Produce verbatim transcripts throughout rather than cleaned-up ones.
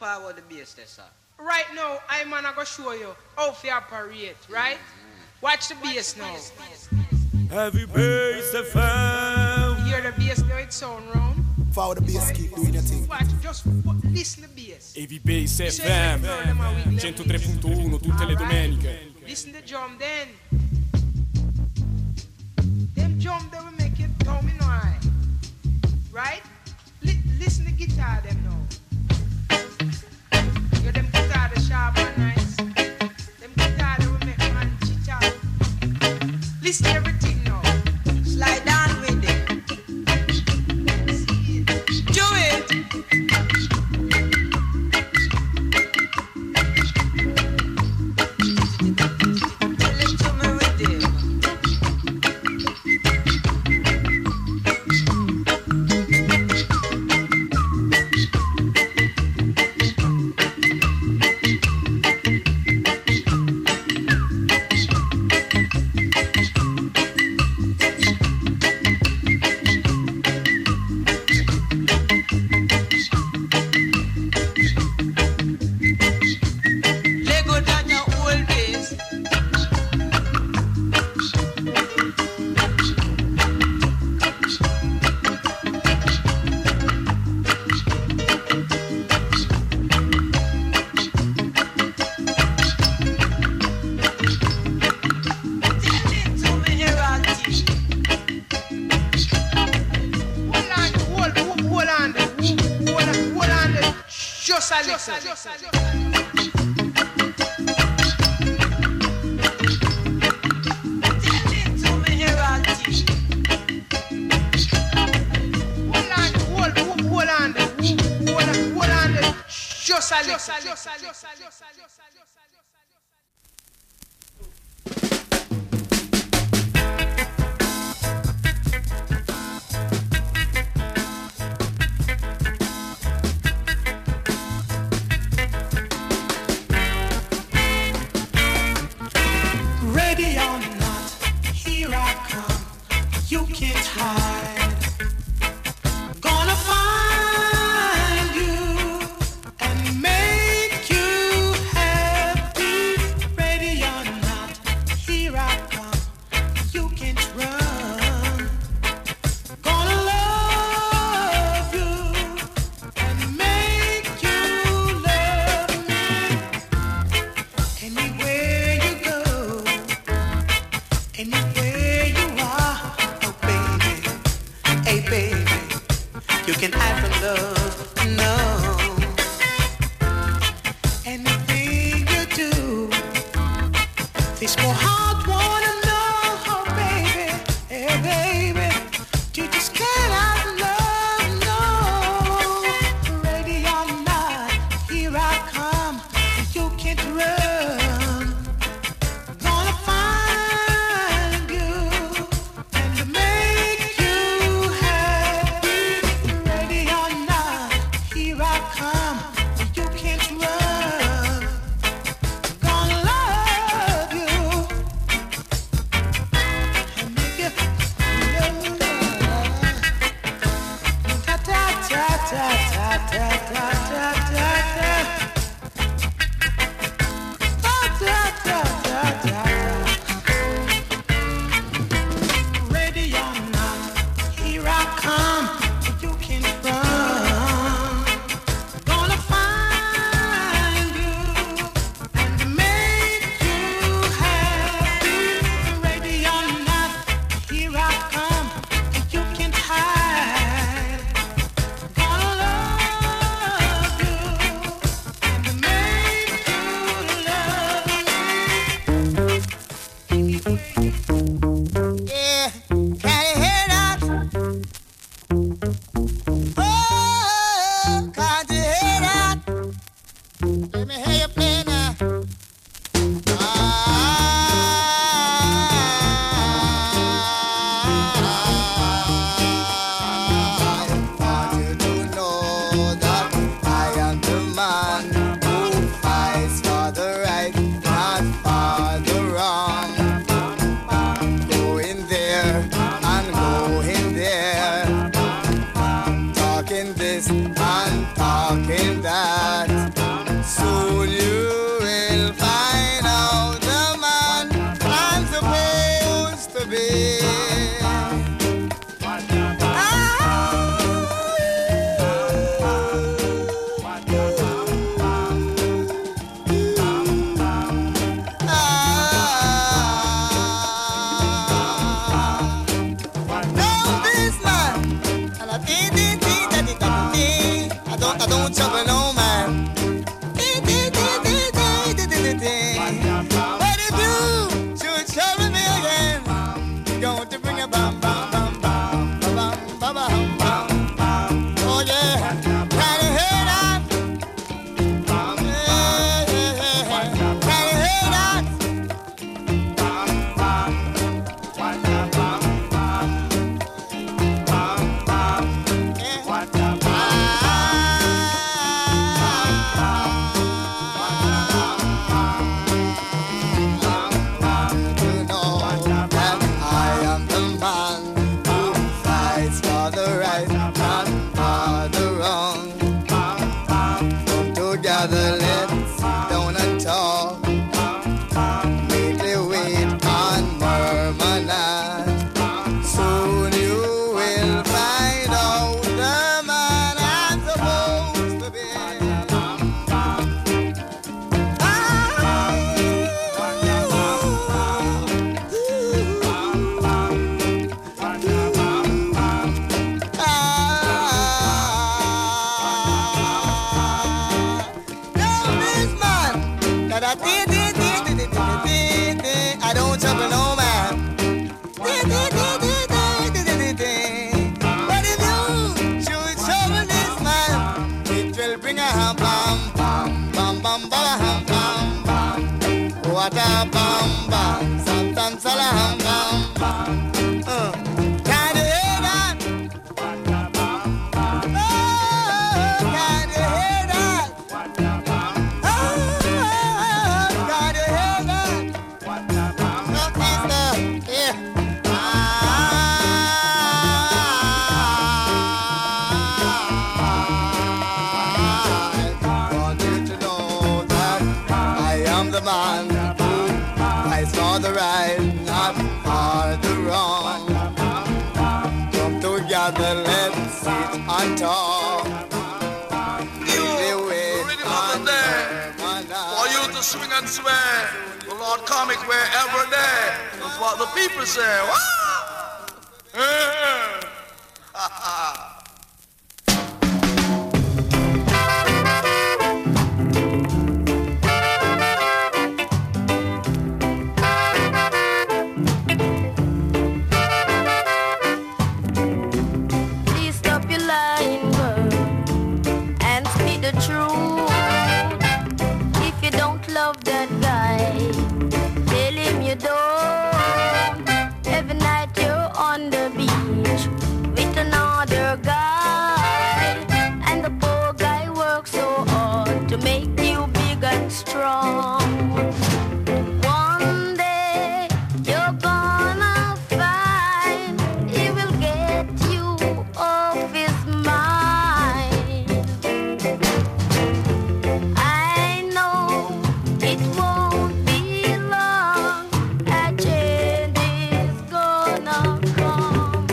power the bass there, sir. Right now, I'm gonna go show you how to operate, right? Watch the bass now. Heavy bass F M. Hear the bass now, it sound round. Follow the bass, keep doing your thing. Watch, just w- listen to the bass. Heavy bass F M. centotré punto uno tutte le domeniche. Listen to the drum then. Them drum they will make it come in high. Right? Li- listen to the guitar them now. Yeah, them guitar the sharp and nice. Them guitar they will make man chit out. Listen to everything now. Slide down with it. Do it. Tell it to me with it. Lego down your old base. Tell it to me, Heraldi. Hold on, hold, hold, hold on, hold on, hold on, just a little. Tell it to me, Heraldi. Hold on, hold, hold, hold on, hold on, hold on, just a little. Ready or not, here I come. You can't hide. Gonna find you and make you have together, let's sit down and talk. Lately wait on murmur not. Soon you will find out the man I'm supposed to be. I don't trouble no man. But if you should trouble this man, it will bring a ham bam bam bam bam bam ham bam bam. What a bam bam, something sala ham bam bam. Uh, Can you hear that? Oh, can you hear that? Oh, can you hear that? Yeah. I want you to know that I am the man who fights for the right, not for the wrong. Come together, let's sit and talk. For you to swing and swear, the Lord comic wear every day. That's what the people say. Wah! Please stop your lying, girl, and speak the truth. If you don't love that guy, tell him you don't. Every night you're on the beach with another guy, and the poor guy works so hard to make you big and strong. One day you're gonna find he will get you off his mind. I know it won't be long, a change is gonna come.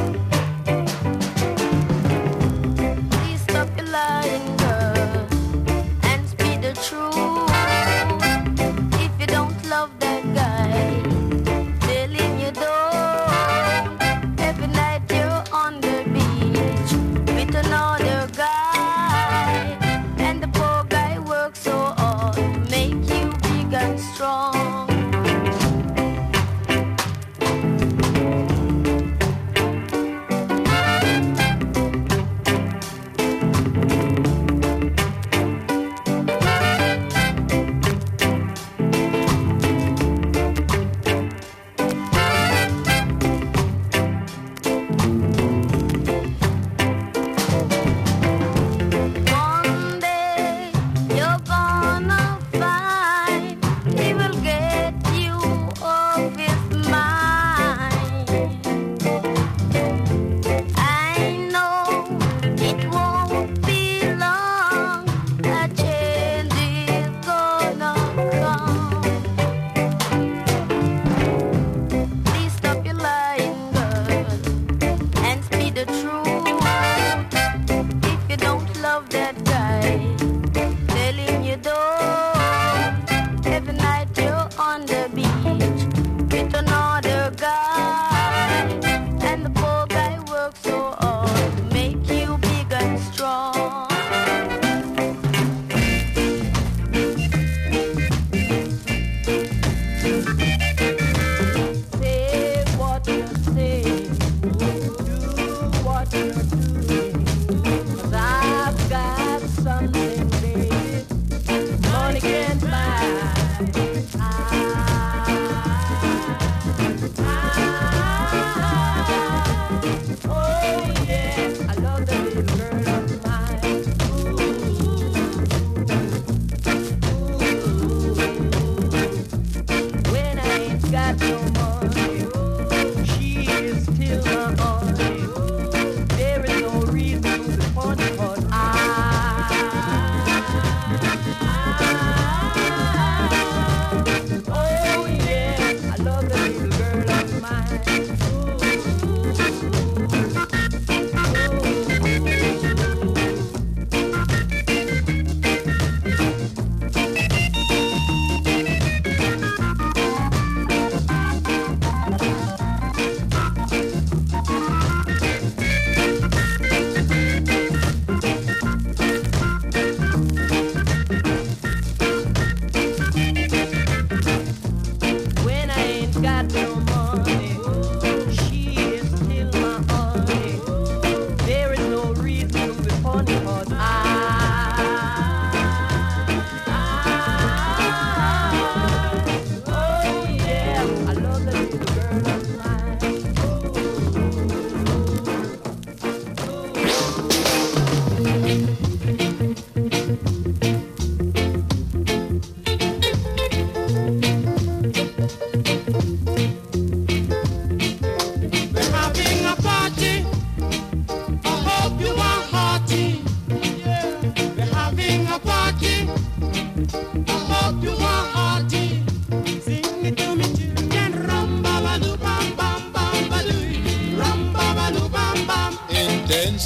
Please stop your lying, girl, and speak the truth. If you don't love that guy, tell him you don't. Every night you're on the beach with another guy, and the poor guy works so hard to make you big and strong.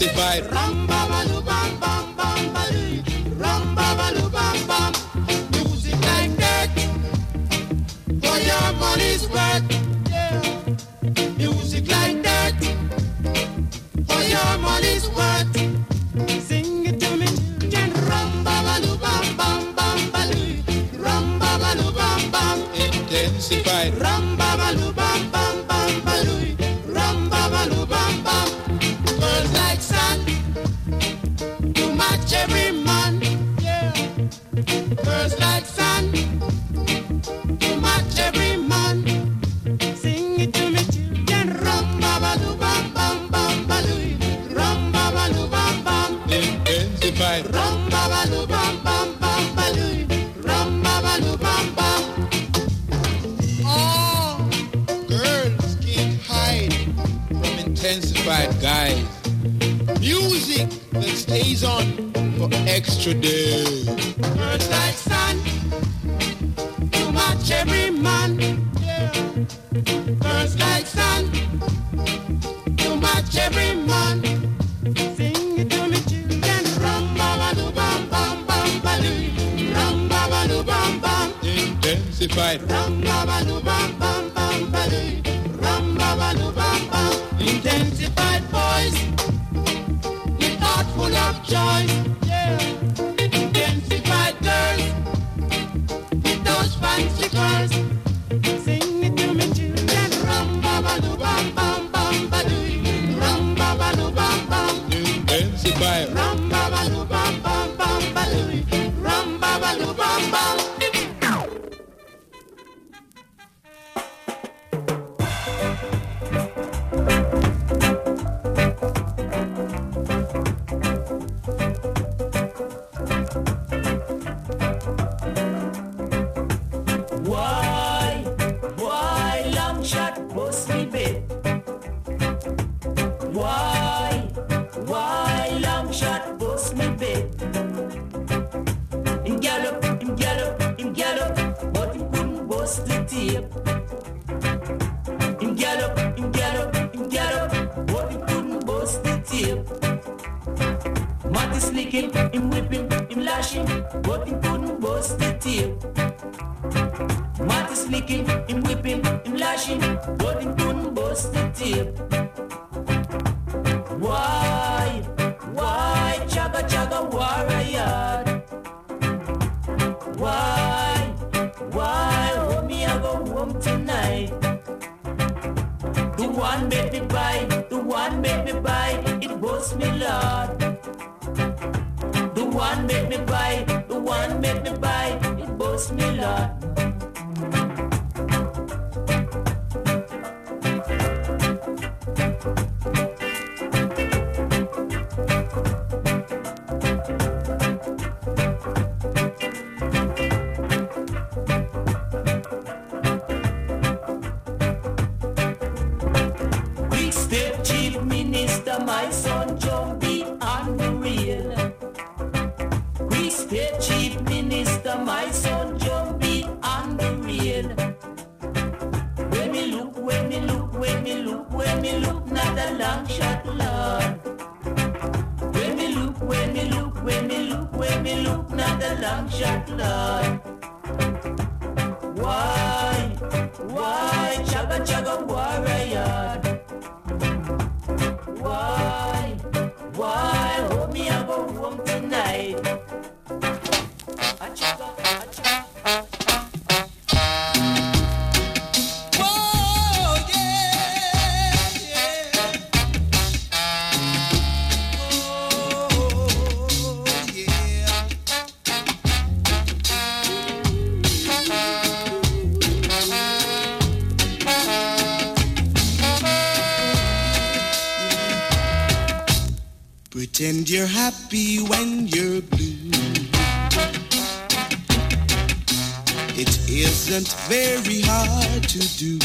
intensified. Ram baba lu bam bam bam baloo. Ram baba lu bam bam. Music like that. For your money's worth. Yeah. Music like that. For your money's worth. Sing it to me. Ram baba lu bam bam bam baloo. Ram baba lu bam bam. Intensified. Ram baba lu bam bam bam baloo. Ram baba lu bam bam. Girls like sun to match every man. Yeah. Girls like sun to match every man. Sing it to me, children. Ram baba lu bam bam bam baloo. Ram baba lu bam bam. Intensified. Ram baba lu bam bam bam baloo. Ram baba lu bam bam. Oh, girls can't hide from intensified guys. Music that stays on for extra days. Girls like sun to match every man. Yeah. Girls like sun to match every man. Sing it to me, children. Ram baba lu bam bam bam baloo. Ram baba lu bam bam. Intensified. Ram baba lu bam bam bam baloo. Ram baba lu bam bam. Intensified boys with heart full of joy. Yeah. Intensified girls with those fancy girls. Sing it to me, children. Ram baba lu bam bam bam baloo. Ram baba lu bam bam. Intensified. Ram baba lu bam bam bam baloo. Ram baba lu bam bam. Why, why long shot bust me bed? Why, why long shot bust me bed? Him gallop, him gallop, him gallop, but he couldn't bust the tape. Him gallop, him gallop, him gallop, but he couldn't bust the tape. Matty slick him, him whip him, him lash him, but he couldn't bust the tape. Matty slick him, him whip him, him lash him, but he couldn't bust the tape. Why, why, chugga chugga warrior? Why, why, oh me I go home tonight? The one made me buy, the one made me buy, it bust me Lord. The one made me buy, the one made me buy, it bust me Lord. Quick step, chief minister, my son John B. on the rail. Quick step, chief minister, my son John B. on the rail. When me look, when me look, when me look, when me look, not a long shot, Lord. When me look, when me look, when me look, when me look, not a long shot, Lord. Why, why, chugga chugga warrior? Why, why, hold me I go home tonight? A chugga, a chugga. Oh yeah, yeah. Oh yeah. Pretend you're happy when you're blue. It isn't very hard to do.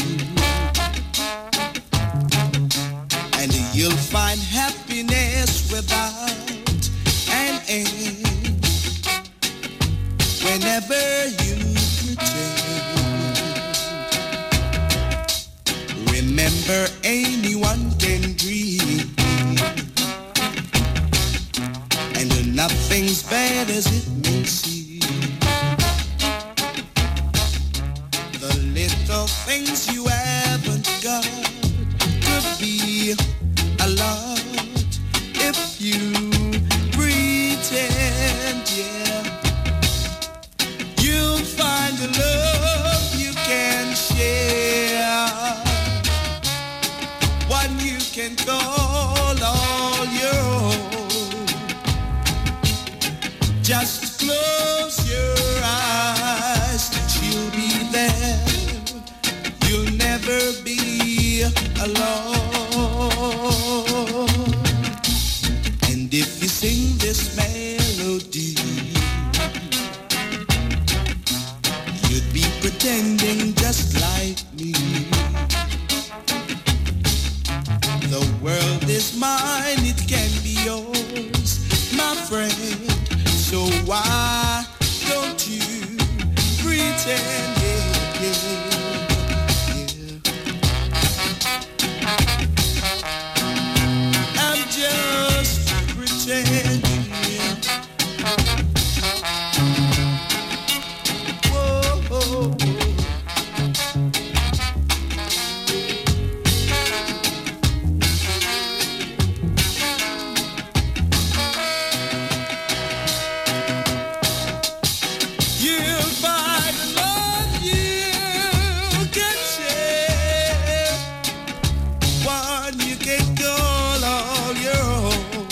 And you'll find happiness without an end. Whenever you pretend. Remember anyone can dream. bad as it may seem. The little things you haven't got could be a lot if you pretend, yeah. You'll find a love you can share, one you can call all your own. Just close your eyes, she'll be there. You'll never be alone. And if you sing this melody, you'd be pretending just like me. The world is mine, it can be yours, my friend. So why don't you pretend, yeah, yeah. Just pretend, yeah. Whoa, whoa, whoa. You'll find a love you can share, one you can call all your own.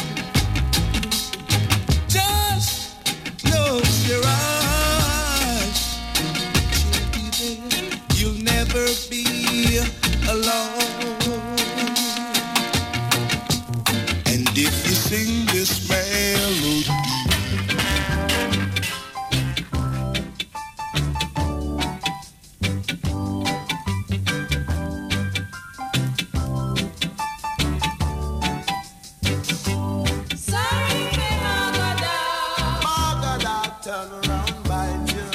Just close your eyes, she'll be there. You'll never be alone. And if you sing this melody, turn around by you.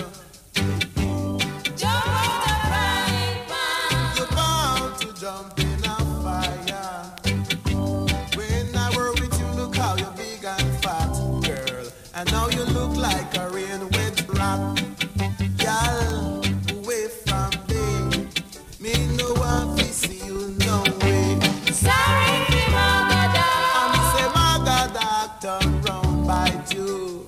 Jump out the frying pan. You're bound to jump in a fire. When I were with you, look how you're big and fat, girl. And now you look like a rain wet black. Girl, away from me. Me no one to see you no way. Sorry, Magada. I'm say Magada, turn round by you.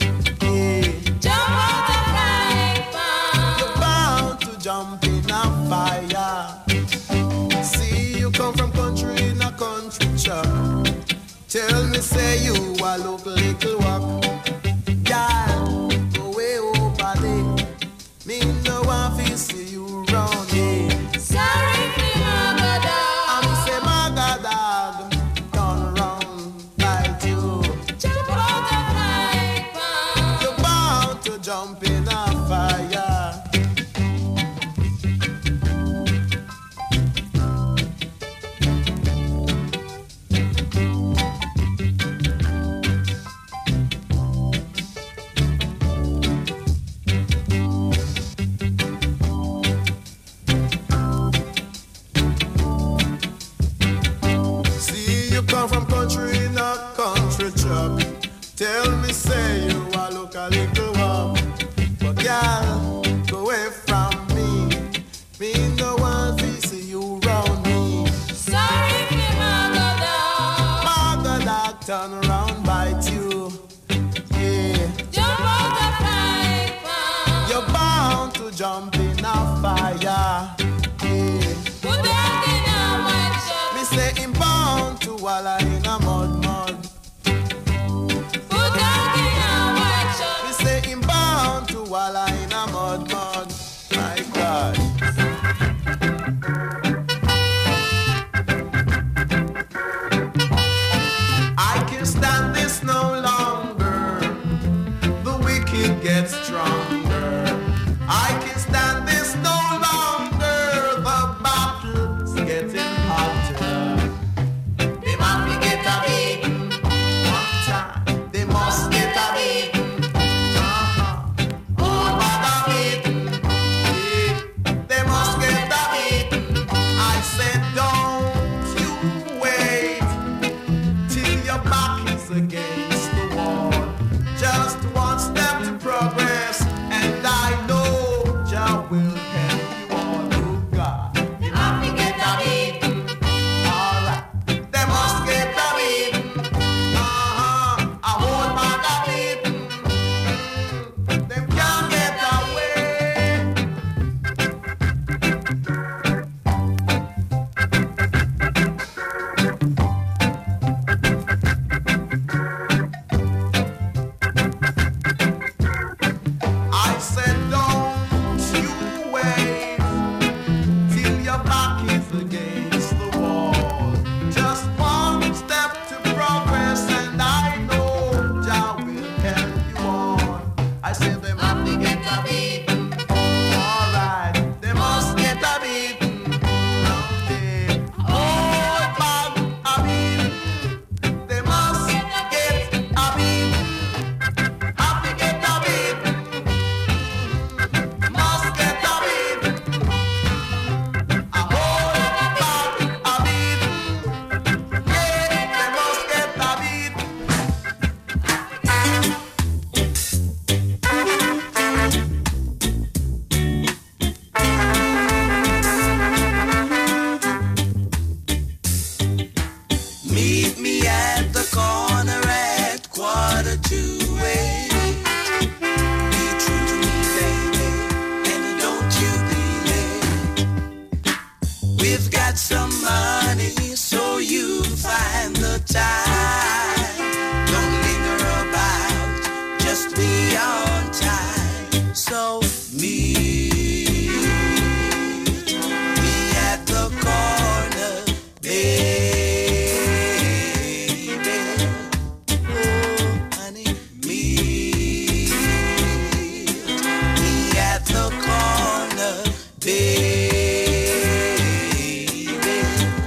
Jump in a fire. See you come from country in a country truck. Tell me say you a look little walk. Girl, go way over there. Me no one feel see you round here. Sorry, me Magada. I'm say Magada, turn around like you. Jump out the frying pan. You're bound to jump in a fire. Come from country in a country truck. Tell me say you a look a little walk. But girl, go away from me. Me no want to see you round me. Sorry, me Magada. Magada, turn around, bite you. Yeah. Jump out the frying pan. You're bound to jump in a fire. Yeah. Put that in a white shirt. Me say him bound to walla in a mud mud. Put that in a white shirt. Me say him bound to walla in a mud mud. My God. I can't stand this no longer. The wicked get stronger. I can't stand this no longer. The battle's getting hotter. They must be get a beating one time. They must get a beating. Uh-huh. Oh, but a beating. Yeah. They must get a beating. I said, don't you wait till your back is against the wall. Just walk. said, don't you wait till your back is against the wall. Just one step to progress, and I know Jah will help you on. I said they must get a beat. All right, they must get a beat. Okay. Hold back a beat. They must get a beat. Have to get a beat. Must get a beat. A hold back a beat. Yeah, they must get a beat. Meet me at the corner at quarter to eight. Be true to me, baby, and don't you be late. We've got some money, so you find the time. Don't linger about, just be on time. So meet me at the corner, baby. Oh, honey, meet me at the corner, baby.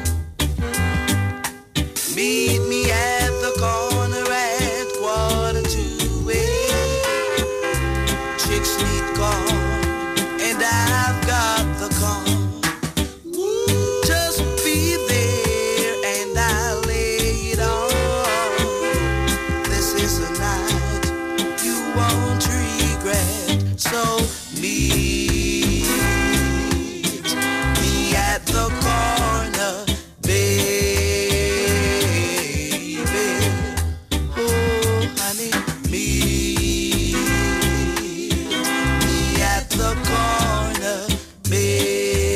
Meet me at the corner at quarter to eight. Chicks need corn, and I've got the corn. Just be there and I'll lay it on. This is a night you won't regret. So meet me at the corner, baby. Oh, honey, meet me at the corner, baby.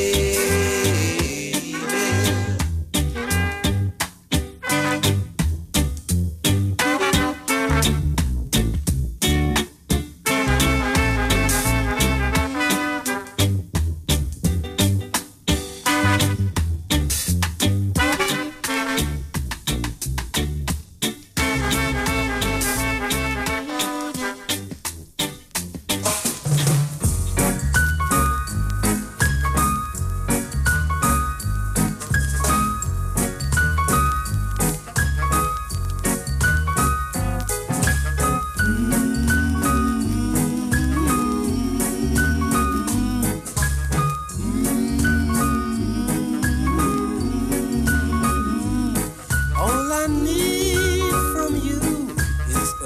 All I need from you is a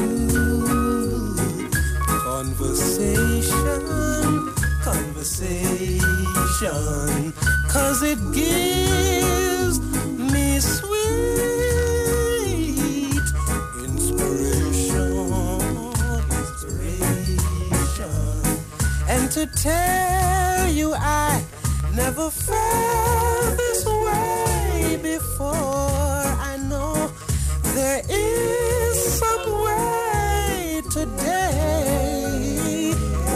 good conversation, conversation, 'cause it gives me sweet inspiration, inspiration. And to tell you I never felt this way before. I know there is some way today.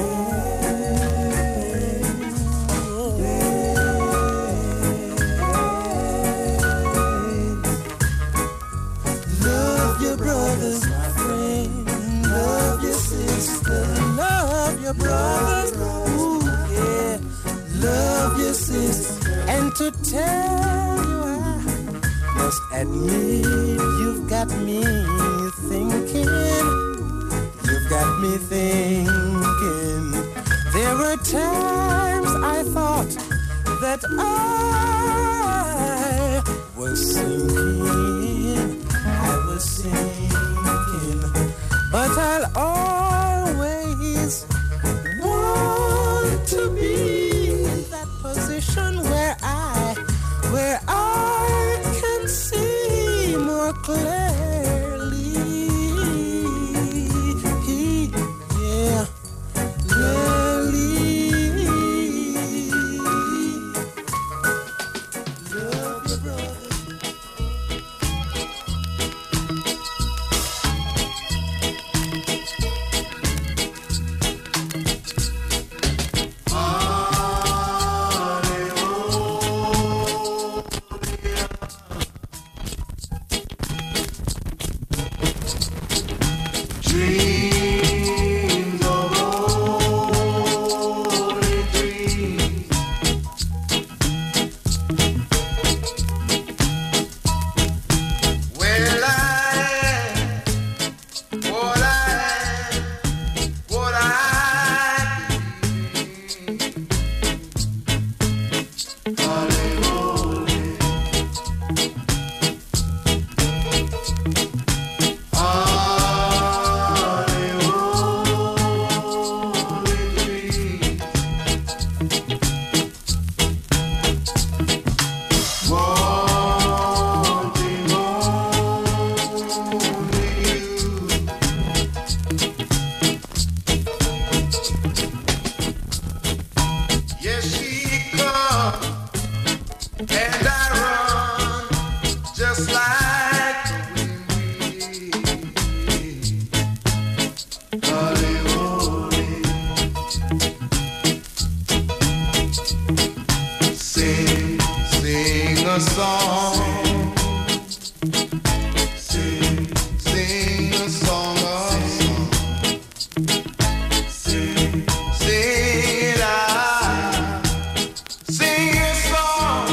Love your brothers, my friend. Love your sister. Love your brothers. Ooh, yeah. Love your sister. And to tell you I must admit you've got me thinking. You've got me thinking. There were times I thought that I was sinking. I was sinking. But I'll always want to be in that position where I, where I can see more clearly. Yeah, clearly. Love your brother. a song. Sing, sing a song of song. Sing, sing it out. Sing a song.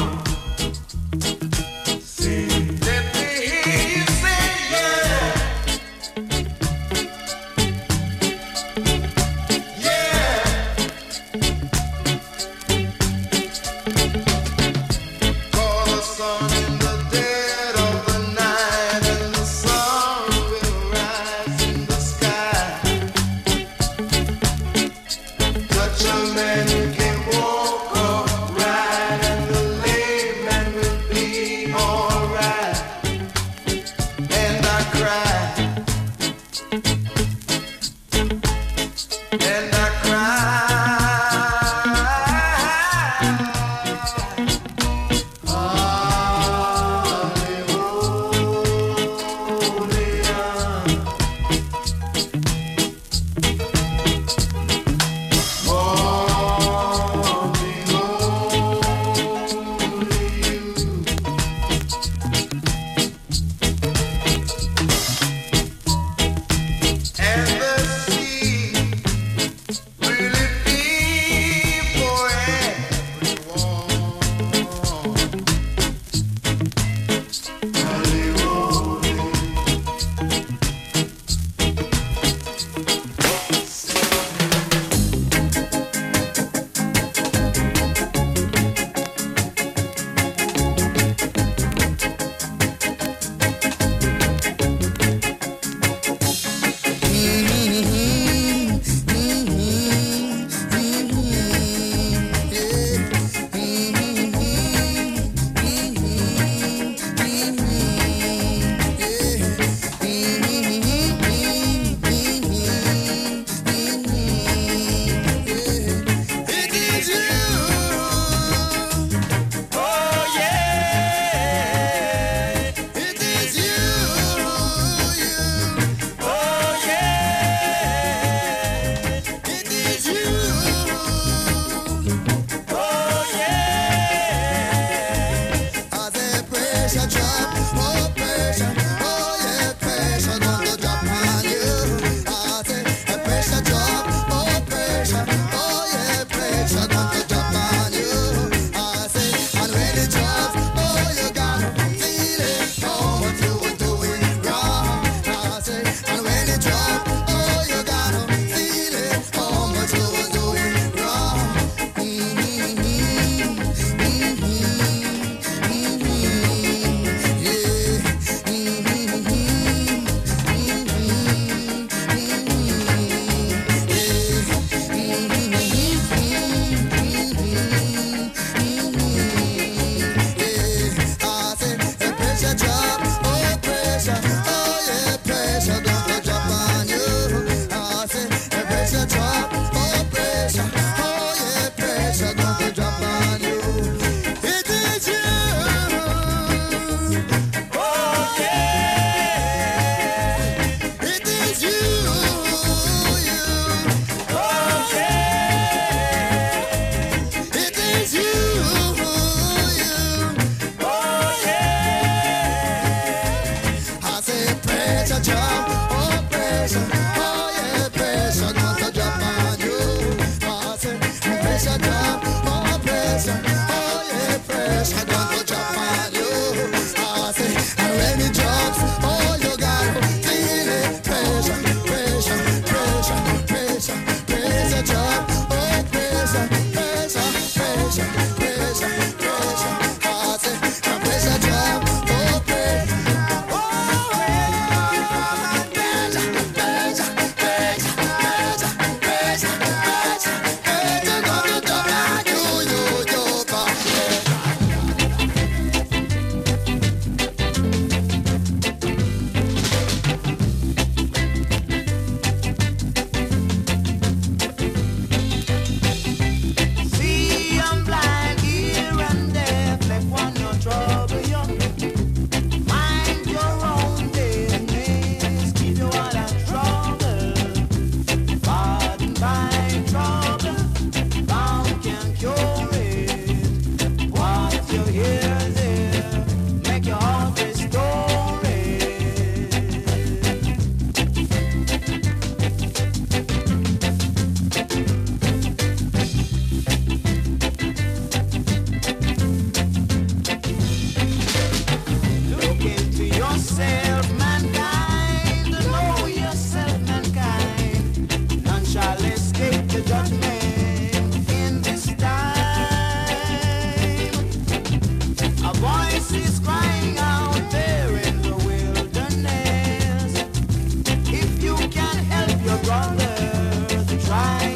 Sing, let me hear you say yeah. Yeah. For the sun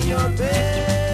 your best.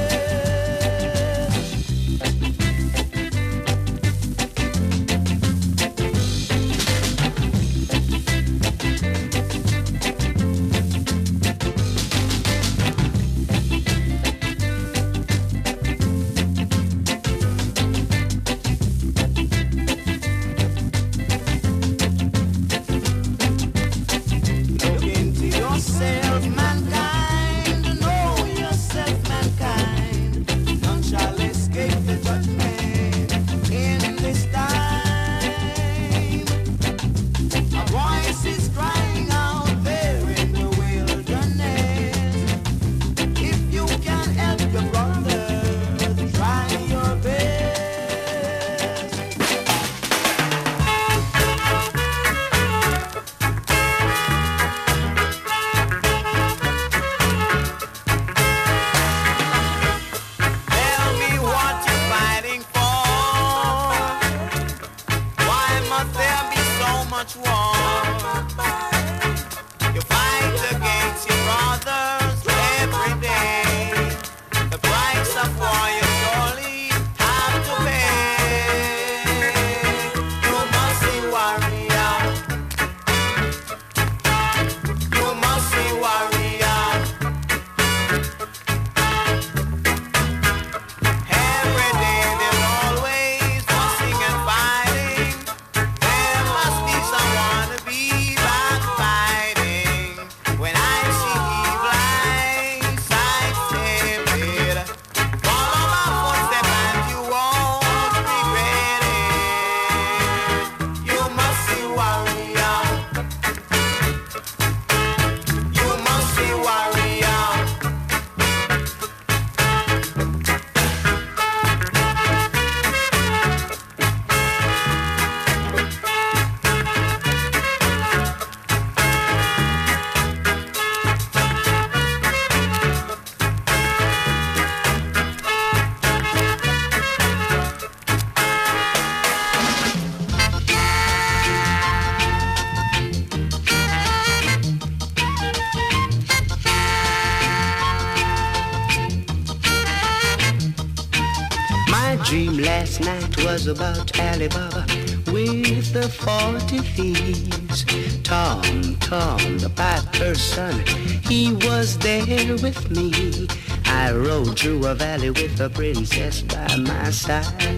Last night was about Alibaba with the forty thieves. Tom, Tom, the piper's son, he was there with me. I rode through a valley with a princess by my side.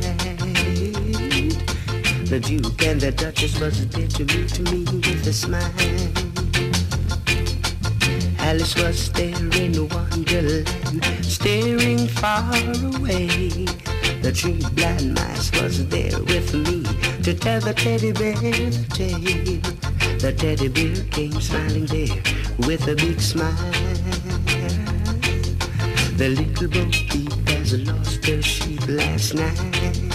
The Duke and the Duchess was there to meet me with a smile. Alice was there in Wonderland, staring far away. The three blind mice was there with me to tell the teddy bear the tale. The teddy bear came smiling there with a big smile. The little Bo Peep has lost her sheep last night.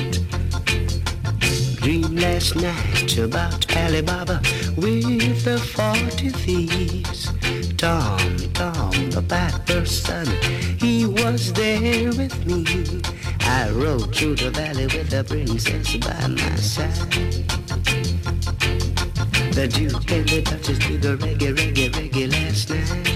Dreamed last night about Alibaba with the forty thieves. Tom, Tom, the piper's son, he was there with me. I rode through the valley with the princess by my side. The Duke and the Duchess did the reggae, reggae, reggae last night.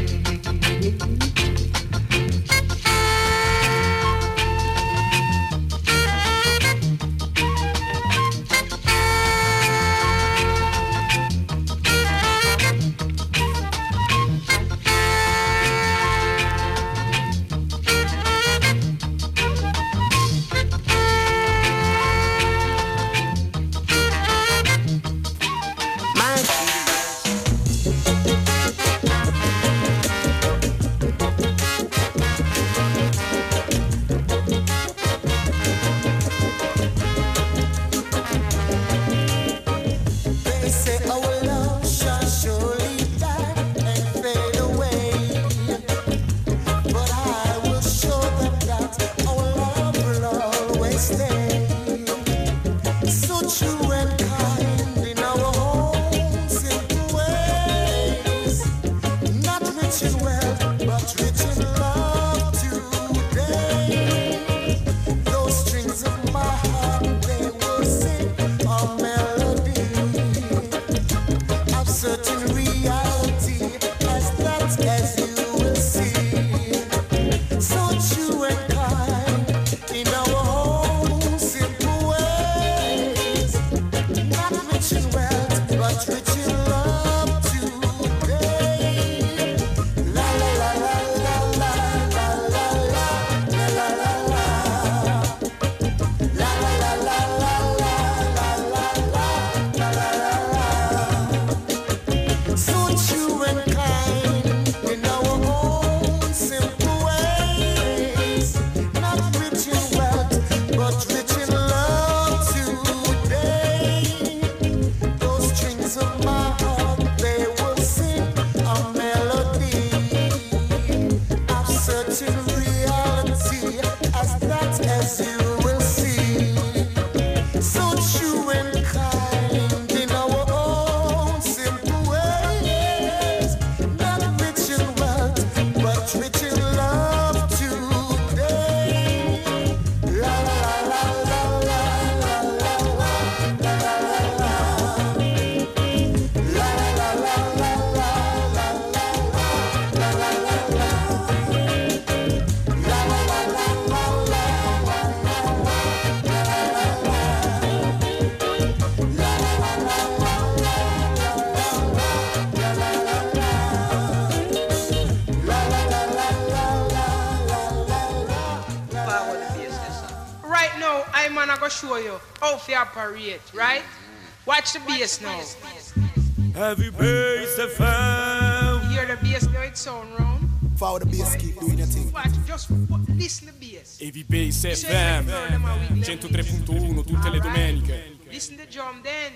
man I go show you how to operate, right? Watch the bass now. Heavy bass F M. You hear the bass now, it sound round. Follow the bass, keep doing your thing. Watch, just listen to the bass. Heavy bass F M. centotré punto uno tutte le domeniche. Listen to the drum then.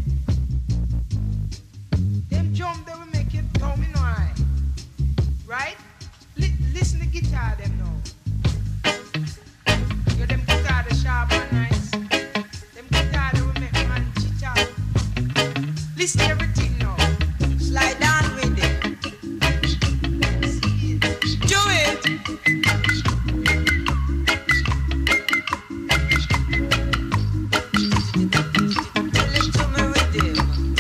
Them drum they will make it come in high. Right? Li- listen to the guitar them now. Yeah, them guitar the sharp and nice. Them guitar they will make man chit out. Listen to everything now. Slide down with it. Do it. Tell it to me with him.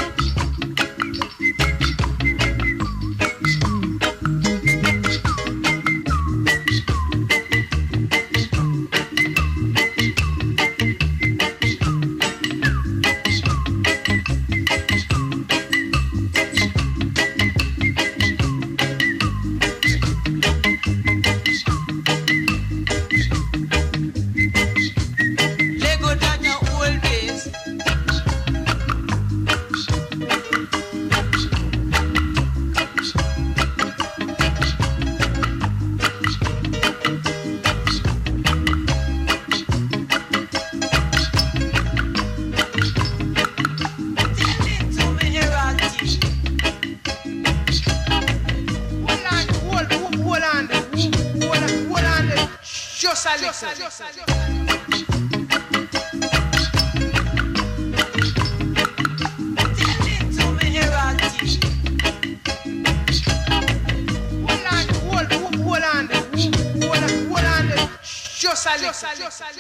Lego down your old days. Tell it to me, Heraldi. Hold on, hold, hold, hold on, hold on, hold on, just a little. Tell it to me, Heraldi. Hold on, hold, hold, hold on, hold on, hold on, just a little.